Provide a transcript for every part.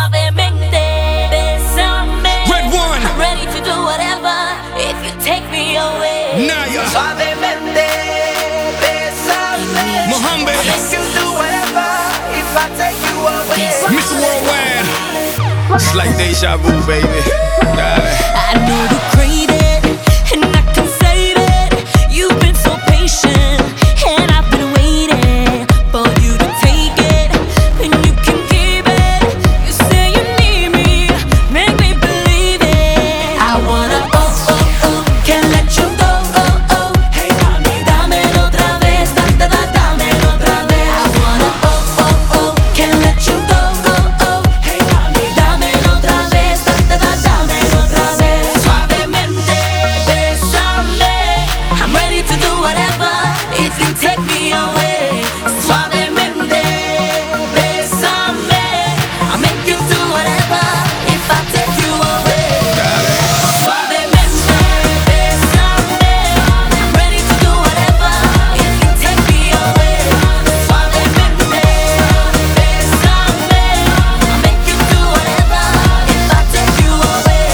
Suavemente, bésame. Red One. I'm ready to do whatever if you take me away. Naya. Suavemente, bésame. Mohammed. I make you do whatever if I take you away. Mr. Worldwide. It's like deja vu, baby. Darling. I know you crave it, and I can save it. You've been so patient, and I've been waiting for you to take it, and you can keep it. You say you need me, make me believe it. I wanna can't let you go. Hey mami, dámelo otra vez, dámelo otra vez. I wanna can't let you go. Hey mami, dámelo otra vez, dámelo otra vez. Suavemente, bésame. I'm ready to do whatever if you take me away. Suavemente, bésame. I'll make you do whatever if I take you away. Suavemente, bésame. I'm ready to do whatever if you take me away. Suavemente, bésame. I'll make you do whatever if I take you away.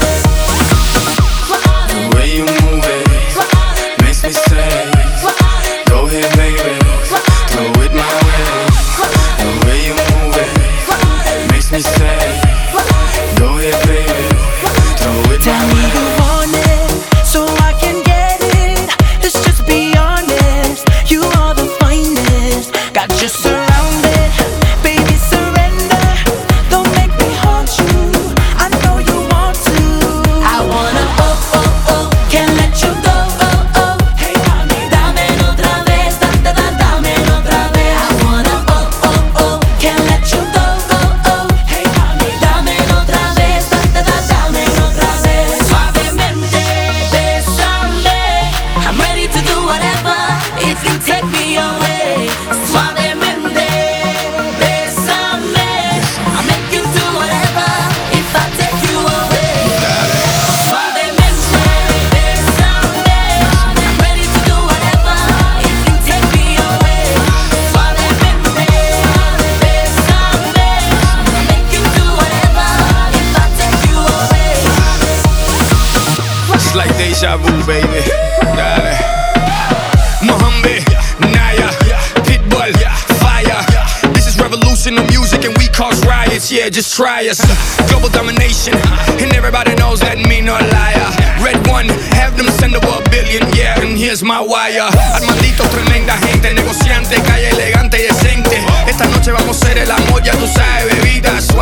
The way you move it makes me say, go ahead, baby, throw it my way. The way you move it makes me say, go ahead, baby, throw it Tell my me way. you want it, so I can get it. Let's just be honest, you are the finest. Got you surrounded, baby surrender. Don't make me haunt you, I know you want to. I wanna can't let you go. Hey mami, dámelo otra vez, dámelo otra vez. I wanna can't let you go. Hey mami, dámelo otra vez, dámelo otra vez. Suavemente, bésame. I'm ready to do whatever if you take me away. Suavemente, bésame. I'll make you do whatever if I take you away. Suavemente, bésame. I'm ready to do whatever if you take me away. Suavemente, bésame. I'll make you do whatever if I take you away. It's like deja vu, baby. Darling. Mohammed, Naya, Pitbull, Fire. This is revolution of music and we cause riots. Yeah, just try us. Global domination, and everybody knows that me no liar. Red One, have them send over $1 billion. Yeah, and here's my wire. Armandito, tremenda gente, negociante, calle elegante y decente. Esta noche vamos a hacer el amor, ya tú sabes, bebida, suave.